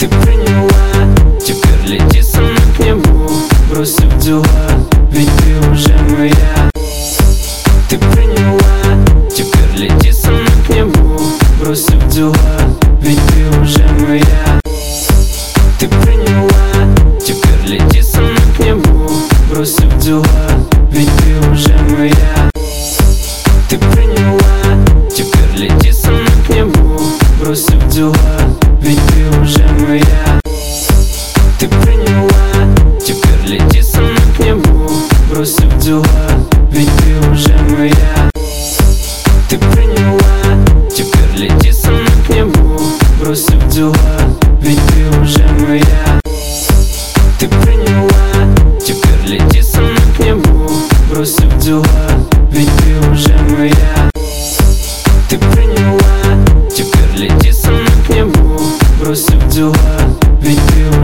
Ты приняла, теперь лети со мной к небу, бросив дела, ведь ты уже моя. Ты приняла, теперь лети со мной к небу, бросив дела, ведь ты уже моя. Ты приняла, теперь лети со мной к небу, бросив дела, ведь ты уже моя. Ты приняла, теперь лети со мной к небу, бросив дела, ведь ты уже моя. Ты приняла, теперь лети со мной к небу, бросив дела, ведь ты уже моя. Ты приняла, теперь лети со мной к небу, бросив дела, ведь ты уже моя. Ты приняла, теперь лети со мной к небу, бросив дела, ведь ты уже моя. Ты приняла, теперь лети со мной к небу, бросив дела, ведь ты уже моя.